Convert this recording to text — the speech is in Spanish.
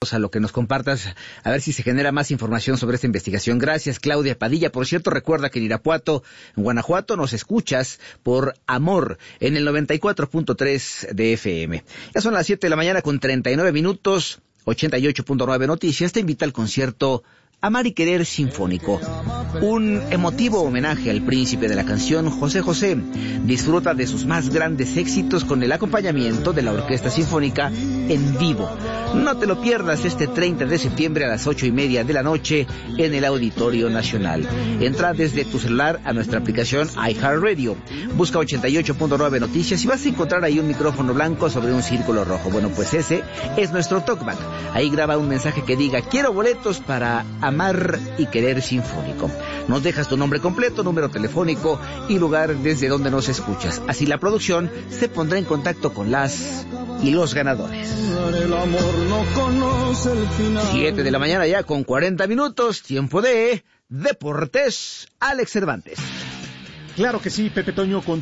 a lo que nos compartas, a ver si se genera más información sobre esta investigación. Gracias, Claudia Padilla. Por cierto, recuerda que en Irapuato, en Guanajuato, nos escuchas por Amor, en el 94.3 de FM. Ya son las 7 de la mañana con 39 minutos, 88.9 Noticias. Te invita al concierto Amar y Querer Sinfónico, un emotivo homenaje al príncipe de la canción, José José. Disfruta de sus más grandes éxitos con el acompañamiento de la Orquesta Sinfónica en vivo. No te lo pierdas este 30 de septiembre a las 8:30 de la noche en el Auditorio Nacional. Entra desde tu celular a nuestra aplicación iHeartRadio. Busca 88.9 Noticias y vas a encontrar ahí un micrófono blanco sobre un círculo rojo. Bueno, pues ese es nuestro talkback. Ahí graba un mensaje que diga: quiero boletos para Amar y Querer Sinfónico. Nos dejas tu nombre completo, número telefónico y lugar desde donde nos escuchas. Así la producción se pondrá en contacto con las y los ganadores. 7 de la mañana ya con 40 minutos, tiempo de Deportes. Alex Cervantes. Claro que sí, Pepe Toño, con